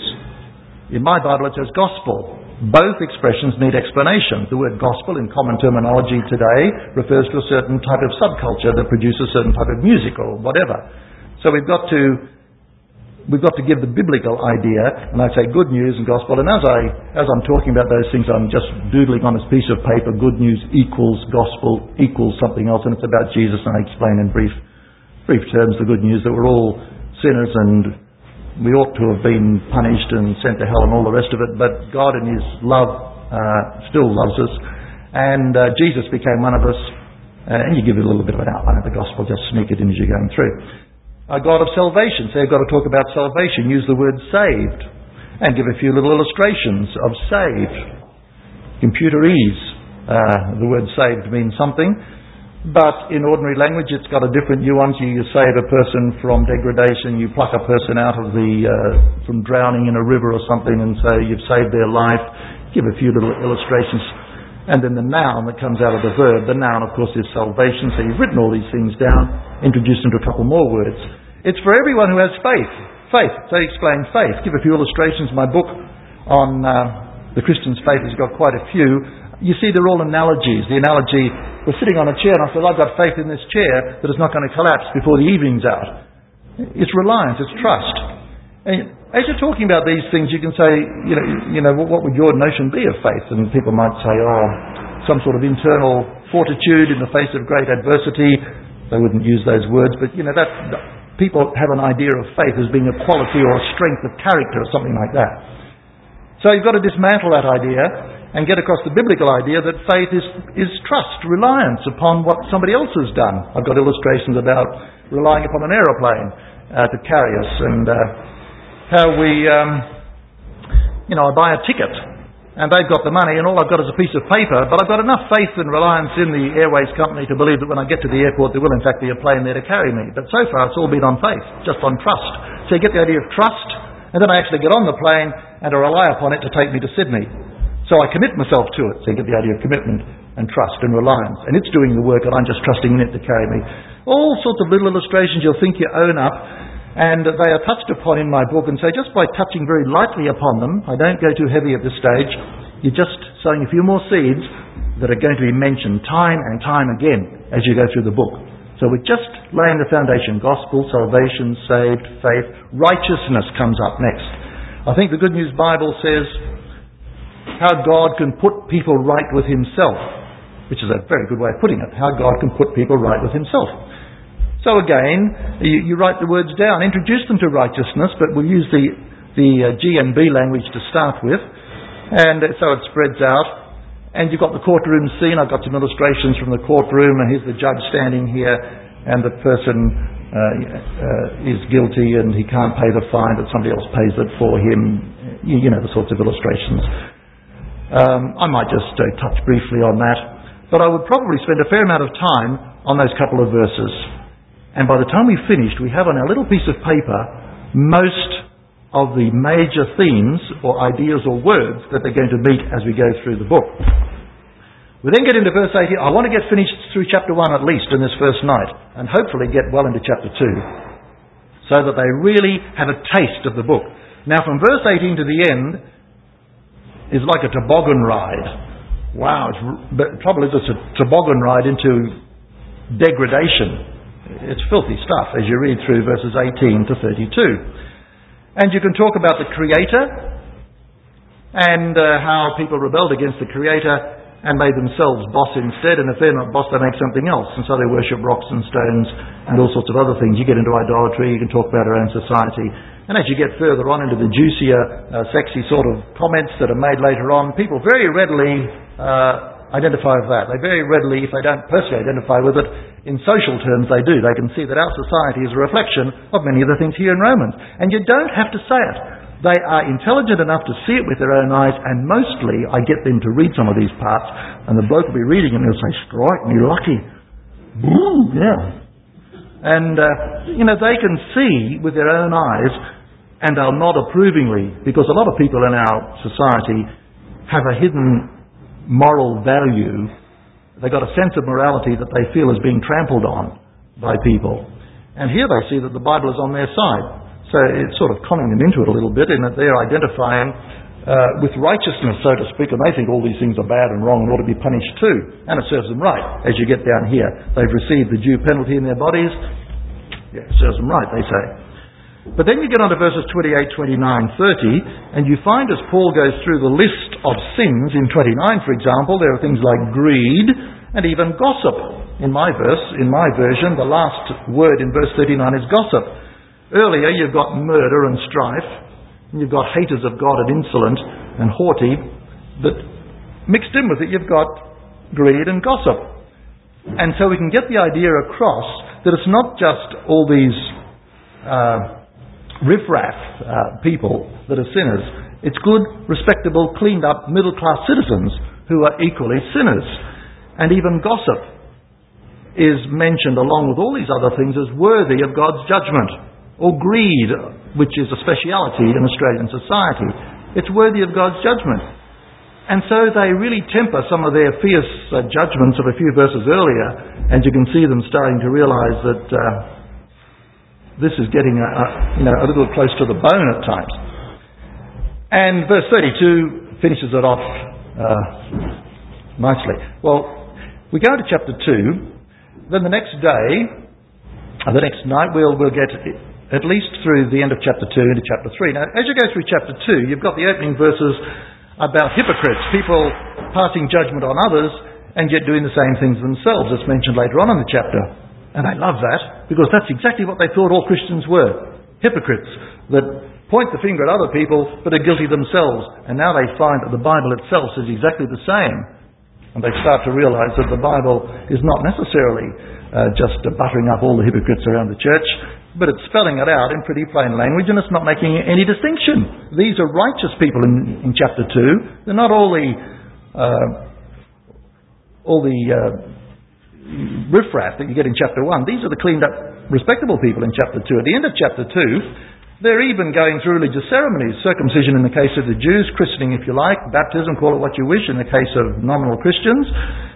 S1: In my Bible, it says gospel. Both expressions need explanation. The word gospel, in common terminology today, refers to a certain type of subculture that produces a certain type of music or whatever. So we've got to We've got to give the biblical idea, and I say good news and gospel, and as, I, as I'm talking about those things, I'm just doodling on this piece of paper, good news equals gospel equals something else, and it's about Jesus, and I explain in brief brief terms the good news that we're all sinners and we ought to have been punished and sent to hell and all the rest of it, but God in His love uh, still loves us, and uh, Jesus became one of us, uh, and you give it a little bit of an outline of the gospel, just sneak it in as you're going through. A God of salvation. So you've got to talk about salvation. Use the word saved. And give a few little illustrations of saved. Computerese. Uh, the word saved means something. But in ordinary language it's got a different nuance. You, you save a person from degradation. You pluck a person out of the, uh, from drowning in a river or something and say you've saved their life. Give a few little illustrations. And then the noun that comes out of the verb. The noun, of course, is salvation. So you've written all these things down, introduced them to a couple more words. It's for everyone who has faith. Faith. So you explain faith. Give a few illustrations. My book on uh, the Christian's faith has got quite a few. You see, they're all analogies. The analogy, we're sitting on a chair and I said, I've got faith in this chair that it's not going to collapse before the evening's out. It's reliance. It's trust. And as you're talking about these things, you can say, you know, you know, what would your notion be of faith? And people might say, oh, some sort of internal fortitude in the face of great adversity. They wouldn't use those words, but, you know, that people have an idea of faith as being a quality or a strength of character or something like that. So you've got to dismantle that idea and get across the biblical idea that faith is, is trust, reliance upon what somebody else has done. I've got illustrations about relying upon an aeroplane uh, to carry us, and uh, how we, um, you know, I buy a ticket and they've got the money and all I've got is a piece of paper, but I've got enough faith and reliance in the airways company to believe that when I get to the airport there will in fact be a plane there to carry me. But so far it's all been on faith, just on trust. So you get the idea of trust, and then I actually get on the plane and I rely upon it to take me to Sydney. So I commit myself to it. So you get the idea of commitment and trust and reliance. And it's doing the work and I'm just trusting in it to carry me. All sorts of little illustrations you'll think you own up. And they are touched upon in my book. And so just by touching very lightly upon them, I don't go too heavy at this stage, you're just sowing a few more seeds that are going to be mentioned time and time again as you go through the book. So we're just laying the foundation. Gospel, salvation, saved, faith. Righteousness comes up next. I think the Good News Bible says how God can put people right with himself, which is a very good way of putting it. How God can put people right with himself. So again, you, you write the words down, introduce them to righteousness, but we'll use the, the uh, G and B language to start with. And so it spreads out. And you've got the courtroom scene. I've got some illustrations from the courtroom, and here's the judge standing here, and the person uh, uh, is guilty and he can't pay the fine, but somebody else pays it for him. You, you know, the sorts of illustrations. Um, I might just uh, touch briefly on that. But I would probably spend a fair amount of time on those couple of verses. And by the time we've finished, we have on our little piece of paper most of the major themes or ideas or words that they're going to meet as we go through the book. We then get into verse eighteen. I want to get finished through chapter one at least in this first night, and hopefully get well into chapter two, so that they really have a taste of the book. Now from verse eighteen to the end is like a toboggan ride. Wow, it's, but the trouble is it's a toboggan ride into degradation. It's filthy stuff as you read through verses eighteen to thirty-two. And you can talk about the Creator and uh, how people rebelled against the Creator and made themselves boss instead, and if they're not boss, they make something else, and so they worship rocks and stones and all sorts of other things. You get into idolatry, you can talk about our own society. And as you get further on into the juicier, uh, sexy sort of comments that are made later on, people very readily uh, identify with that. They very readily, if they don't personally identify with it, in social terms they do. They can see that our society is a reflection of many of the things here in Romans. And you don't have to say it. They are intelligent enough to see it with their own eyes, and mostly I get them to read some of these parts, and the bloke will be reading and he'll say, strike me lucky. Ooh, yeah. And, uh, you know, they can see with their own eyes, and they'll nod approvingly, because a lot of people in our society have a hidden moral value. They've got a sense of morality that they feel is being trampled on by people. And here they see that the Bible is on their side. So it's sort of conning them into it a little bit in that they're identifying uh, with righteousness, so to speak, and they think all these things are bad and wrong and ought to be punished too. And it serves them right as you get down here. They've received the due penalty in their bodies. Yeah, it serves them right, they say. But then you get on to verses twenty-eight, twenty-nine, thirty, and you find as Paul goes through the list of sins in twenty-nine, for example, there are things like greed and even gossip. In my verse, in my version, the last word in verse thirty-nine is gossip. Earlier you've got murder and strife, and you've got haters of God and insolent and haughty, but mixed in with it you've got greed and gossip. And so we can get the idea across that it's not just all these uh, riffraff uh, people that are sinners. It's good, respectable, cleaned up, middle-class citizens who are equally sinners. And even gossip is mentioned along with all these other things as worthy of God's judgment. Or greed, which is a speciality in Australian society. It's worthy of God's judgment. And so they really temper some of their fierce uh, judgments of a few verses earlier, and you can see them starting to realise that uh, this is getting a, a, you know, a little close to the bone at times. And verse thirty-two finishes it off uh, nicely. Well, we go to chapter two, then the next day, or the next night, we'll, we'll get at least through the end of chapter two into chapter three. Now, as you go through chapter two, you've got the opening verses about hypocrites, people passing judgment on others and yet doing the same things themselves, as mentioned later on in the chapter. And I love that, because that's exactly what they thought all Christians were. Hypocrites that point the finger at other people but are guilty themselves. And now they find that the Bible itself is exactly the same. And they start to realise that the Bible is not necessarily uh, just uh, buttering up all the hypocrites around the church, but it's spelling it out in pretty plain language, and it's not making any distinction. These are righteous people in, in chapter two. They're not all the uh, all the uh, riffraff that you get in chapter one. These are the cleaned up, respectable people in chapter two. At the end of chapter two, They're even going through religious ceremonies, circumcision in the case of the Jews, christening if you like, baptism, call it what you wish, in the case of nominal Christians.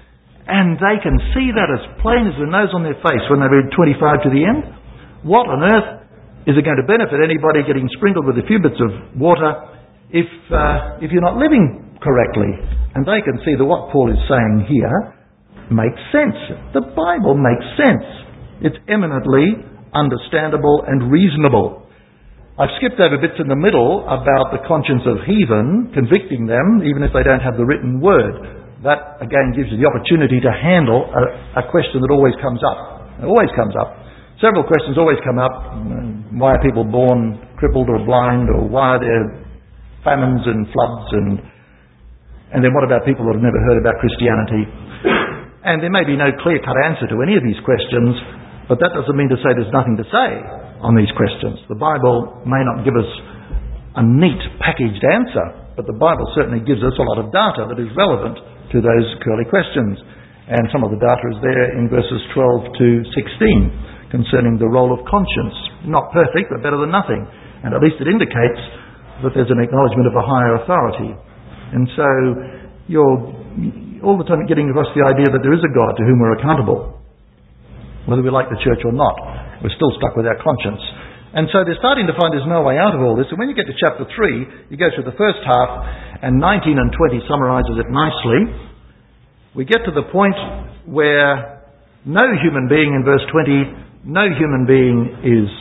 S1: And they can see that as plain as the nose on their face when they read twenty-five to the end. What on earth is it going to benefit anybody getting sprinkled with a few bits of water if uh, if you're not living correctly? And they can see that what Paul is saying here makes sense. The Bible makes sense. It's eminently understandable and reasonable. I've skipped over bits in the middle about the conscience of heathen, convicting them even if they don't have the written word. That again gives you the opportunity to handle a, a question that always comes up. It always comes up. Several questions always come up. Why are people born crippled or blind? Or why are there famines and floods? And and then what about people that have never heard about Christianity? And there may be no clear-cut answer to any of these questions, but that doesn't mean to say there's nothing to say on these questions. The Bible may not give us a neat packaged answer, but the Bible certainly gives us a lot of data that is relevant to those curly questions. And some of the data is there in verses twelve to sixteen concerning the role of conscience. Not perfect, but better than nothing. And at least it indicates that there's an acknowledgement of a higher authority. And so you're all the time getting across the idea that there is a God to whom we're accountable. Whether we like the church or not, we're still stuck with our conscience. And so they're starting to find there's no way out of all this. And when you get to chapter three, you go through the first half, and nineteen and twenty summarises it nicely. We get to the point where no human being, in verse twenty, no human being is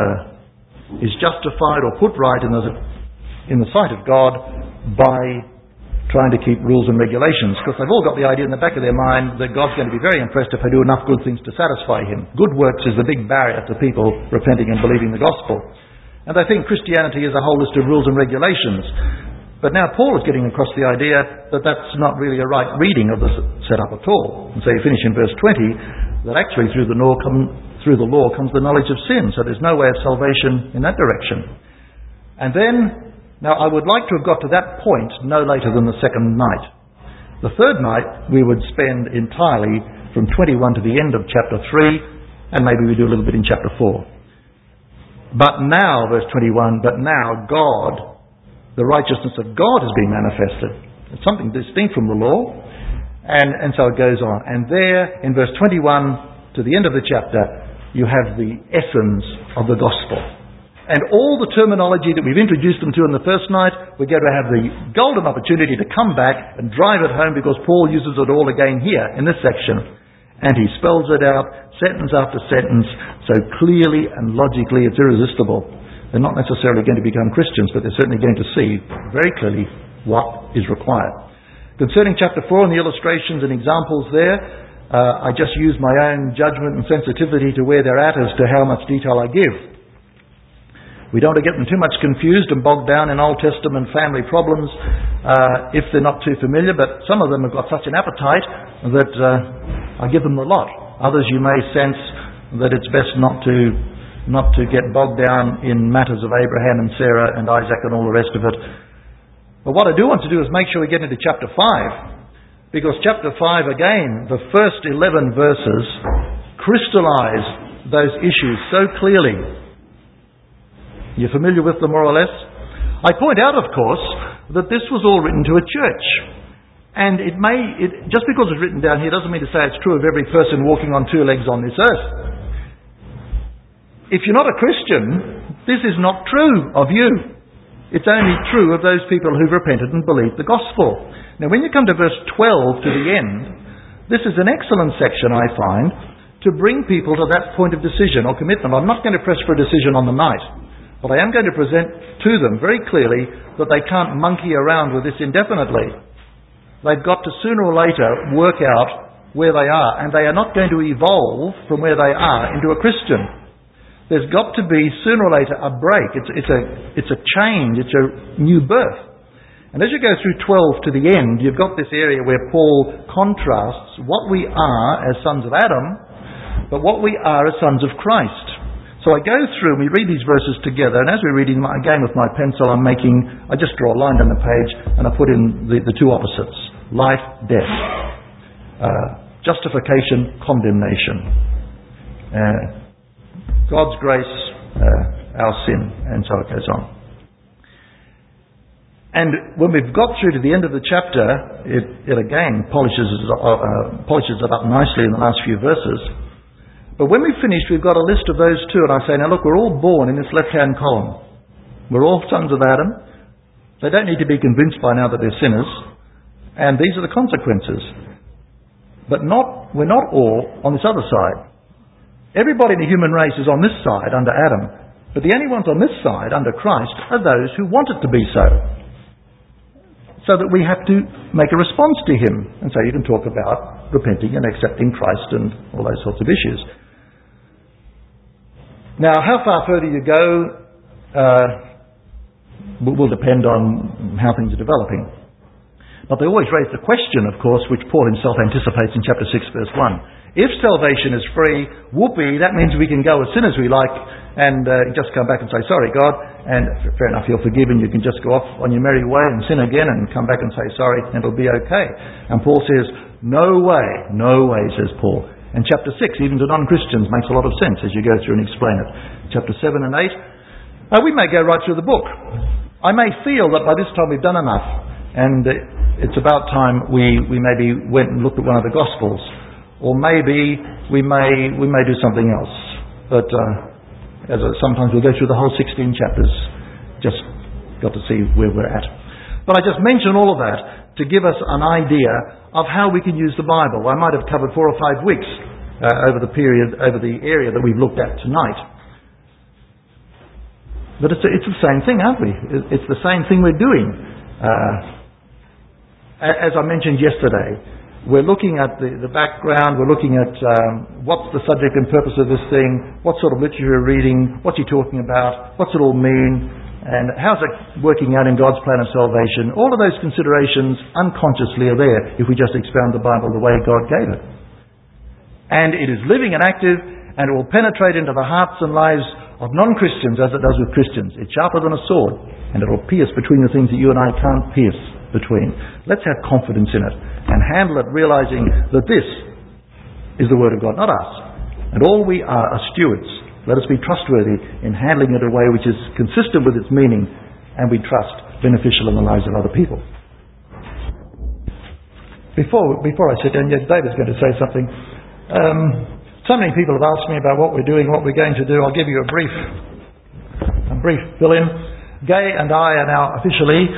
S1: uh, is justified or put right in the, in the sight of God by trying to keep rules and regulations, because they've all got the idea in the back of their mind that God's going to be very impressed if they do enough good things to satisfy Him. Good works is the big barrier to people repenting and believing the gospel. And they think Christianity is a whole list of rules and regulations. But now Paul is getting across the idea that that's not really a right reading of the setup at all. And so you finish in verse twenty that actually through the law, come, through the law comes the knowledge of sin. So there's no way of salvation in that direction. And then Now, I would like to have got to that point no later than the second night. The third night we would spend entirely from twenty-one to the end of chapter three, and maybe we do a little bit in chapter four. But now, verse twenty-one, but now God, the righteousness of God has been manifested. It's something distinct from the law, and, and so it goes on. And there, in verse twenty-one to the end of the chapter, you have the essence of the gospel. And all the terminology that we've introduced them to in the first night, we're going to have the golden opportunity to come back and drive it home, because Paul uses it all again here in this section. And he spells it out sentence after sentence so clearly and logically it's irresistible. They're not necessarily going to become Christians, but they're certainly going to see very clearly what is required. Concerning chapter four and the illustrations and examples there, uh, I just use my own judgment and sensitivity to where they're at as to how much detail I give. We don't want to get them too much confused and bogged down in Old Testament family problems uh, if they're not too familiar, but some of them have got such an appetite that uh, I give them a lot. Others you may sense that it's best not to not to get bogged down in matters of Abraham and Sarah and Isaac and all the rest of it. But what I do want to do is make sure we get into chapter five, because chapter five, again, the first eleven verses crystallise those issues so clearly. You're familiar with them more or less? I point out, of course, that this was all written to a church. And it may, it, just because it's written down here doesn't mean to say it's true of every person walking on two legs on this earth. If you're not a Christian, this is not true of you. It's only true of those people who've repented and believed the gospel. Now, when you come to verse twelve to the end, this is an excellent section, I find, to bring people to that point of decision or commitment. I'm not going to press for a decision on the night. But I am going to present to them very clearly that they can't monkey around with this indefinitely. They've got to sooner or later work out where they are, and they are not going to evolve from where they are into a Christian. There's got to be sooner or later a break. It's, it's a it's a change. It's a new birth. And as you go through twelve to the end, you've got this area where Paul contrasts what we are as sons of Adam, but what we are as sons of Christ. So I go through and we read these verses together, and as we're reading, again with my pencil, I'm making, I just draw a line down the page and I put in the, the two opposites. Life, death. Uh, justification, condemnation. Uh, God's grace uh, our sin, and so it goes on. And when we've got through to the end of the chapter, it, it again polishes, uh, polishes it up nicely in the last few verses. But when we've finished, we've got a list of those two, and I say, now look, we're all born in this left-hand column. We're all sons of Adam. They don't need to be convinced by now that they're sinners. And these are the consequences. But not, we're not all on this other side. Everybody in the human race is on this side under Adam. But the only ones on this side under Christ are those who want it to be so. So that we have to make a response to him. And so you can talk about repenting and accepting Christ and all those sorts of issues. Now, how far further you go uh, will depend on how things are developing. But they always raise the question, of course, which Paul himself anticipates in chapter six, verse one. If salvation is free, whoopee, that means we can go as sin as we like and uh, just come back and say, sorry, God, and fair enough, you're forgiven, you can just go off on your merry way and sin again and come back and say sorry, and it'll be okay. And Paul says, no way, no way, says Paul. And chapter six, even to non-Christians, makes a lot of sense as you go through and explain it. Chapter seven and eight, uh, we may go right through the book. I may feel that by this time we've done enough, and uh, it's about time we, we maybe went and looked at one of the Gospels. Or maybe we may we may do something else. But uh, as a, sometimes we'll go through the whole sixteen chapters. Just got to see where we're at. But I just mention all of that to give us an idea of how we can use the Bible. I might have covered four or five weeks uh, over the period, over the area that we've looked at tonight. But it's, it's the same thing, aren't we? It's the same thing we're doing. Uh, as I mentioned yesterday, we're looking at the, the background, we're looking at um, what's the subject and purpose of this thing, what sort of literature you're reading, what's he talking about, what's it all mean, and how's it working out in God's plan of salvation. All of those considerations unconsciously are there if we just expound the Bible the way God gave it. And it is living and active, and it will penetrate into the hearts and lives of non-Christians as it does with Christians. It's sharper than a sword, and it will pierce between the things that you and I can't pierce between. Let's have confidence in it and handle it realizing that this is the Word of God, not us. And all we are are stewards. Let us be trustworthy in handling it in a way which is consistent with its meaning and we trust beneficial in the lives of other people. Before before I sit down, yes, David's going to say something. Um, so many people have asked me about what we're doing, what we're going to do. I'll give you a brief, a brief fill-in. Gay and I are now officially,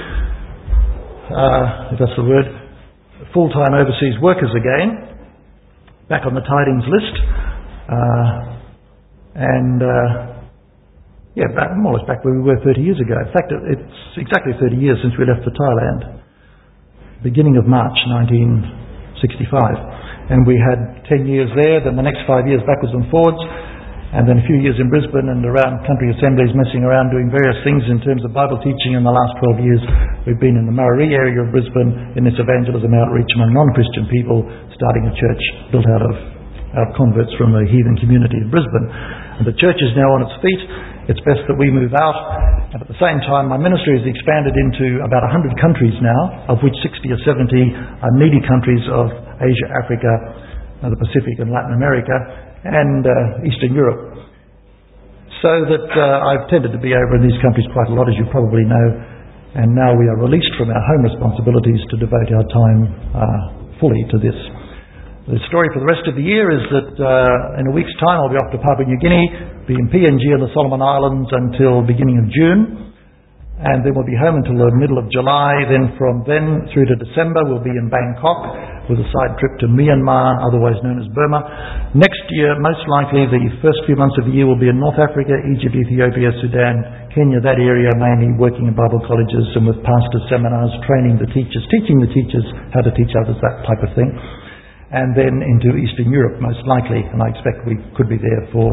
S1: uh, if that's the word, full-time overseas workers again, back on the tidings list, uh, and uh, yeah, back, more or less back where we were thirty years ago. In fact, it's exactly thirty years since we left for Thailand, beginning of March nineteen sixty-five, and we had ten years there, then the next five years backwards and forwards, and then a few years in Brisbane and around country assemblies, messing around doing various things in terms of Bible teaching. In the last twelve years we've been in the Murray area of Brisbane in this evangelism outreach among non-Christian people, starting a church built out of, out of converts from a heathen community in Brisbane. And the church is now on its feet. It's best that we move out, and at the same time my ministry has expanded into about one hundred countries now, of which sixty or seventy are needy countries of Asia, Africa, the Pacific and Latin America, and uh, Eastern Europe. So that uh, I've tended to be over in these countries quite a lot, as you probably know, and now we are released from our home responsibilities to devote our time uh, fully to this. The story for the rest of the year is that uh, in a week's time I'll be off to Papua New Guinea, be in P N G and the Solomon Islands until beginning of June, and then we'll be home until the middle of July. Then from then through to December we'll be in Bangkok with a side trip to Myanmar, otherwise known as Burma. Next year, most likely the first few months of the year will be in North Africa, Egypt, Ethiopia, Sudan, Kenya, that area, mainly working in Bible colleges and with pastor seminars, training the teachers, teaching the teachers how to teach others, that type of thing. And then into Eastern Europe, most likely, and I expect we could be there for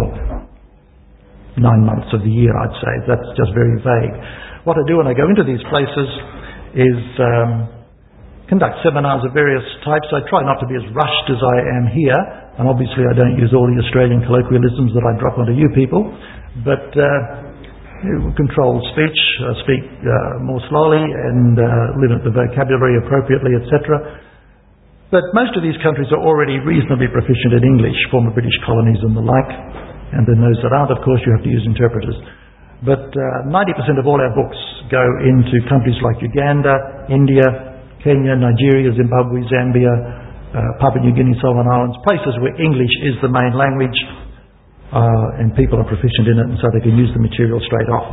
S1: nine months of the year, I'd say. That's just very vague. What I do when I go into these places is um, conduct seminars of various types. I try not to be as rushed as I am here, and obviously I don't use all the Australian colloquialisms that I drop onto you people, but uh, control speech, uh, speak uh, more slowly and uh, limit the vocabulary appropriately, et cetera. But most of these countries are already reasonably proficient in English, former British colonies and the like. And then those that aren't, of course, you have to use interpreters. But uh, ninety percent of all our books go into countries like Uganda, India, Kenya, Nigeria, Zimbabwe, Zambia, uh, Papua New Guinea, Solomon Islands, places where English is the main language uh, and people are proficient in it, and so they can use the material straight off.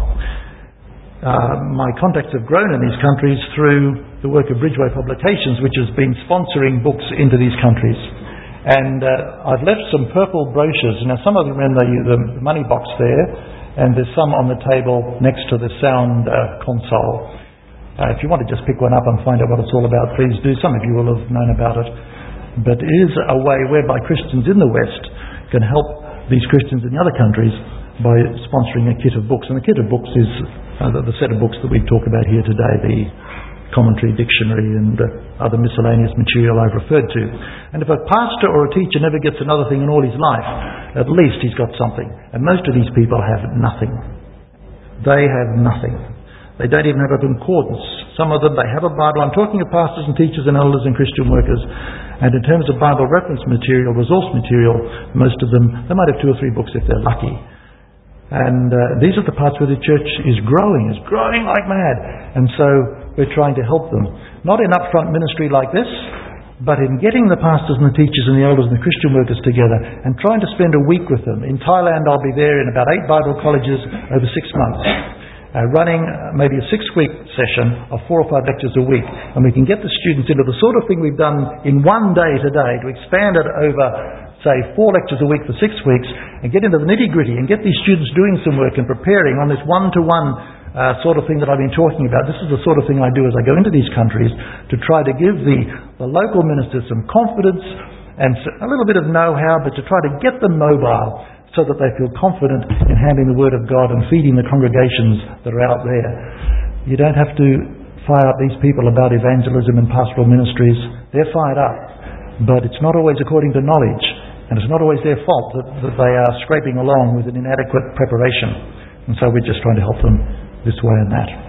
S1: Uh, my contacts have grown in these countries through the work of Bridgeway Publications, which has been sponsoring books into these countries. And uh, I've left some purple brochures. Now, some of them are in the, the money box there, and there's some on the table next to the sound uh, console. Uh, if you want to just pick one up and find out what it's all about, please do. Some of you will have known about it. But it is a way whereby Christians in the West can help these Christians in the other countries by sponsoring a kit of books. And the kit of books is uh, the, the set of books that we talk about here today, the commentary, dictionary and uh, other miscellaneous material I've referred to. And if a pastor or a teacher never gets another thing in all his life, at least he's got something. And most of these people have nothing. They have nothing. They don't even have a concordance. Some of them, they have a Bible. I'm talking of pastors and teachers and elders and Christian workers. And in terms of Bible reference material, resource material, most of them, they might have two or three books if they're lucky. And uh, these are the parts where the church is growing, is growing like mad. And so we're trying to help them. Not in upfront ministry like this, but in getting the pastors and the teachers and the elders and the Christian workers together and trying to spend a week with them. In Thailand, I'll be there in about eight Bible colleges over six months. Uh, running uh, maybe a six-week session of four or five lectures a week. And we can get the students into the sort of thing we've done in one day today to expand it over, say, four lectures a week for six weeks and get into the nitty-gritty and get these students doing some work and preparing on this one-to-one uh, sort of thing that I've been talking about. This is the sort of thing I do as I go into these countries to try to give the, the local ministers some confidence and a little bit of know-how, but to try to get them mobile so that they feel confident in handling the Word of God and feeding the congregations that are out there. You don't have to fire up these people about evangelism and pastoral ministries. They're fired up. But it's not always according to knowledge, and it's not always their fault that, that they are scraping along with an inadequate preparation. And so we're just trying to help them this way and that.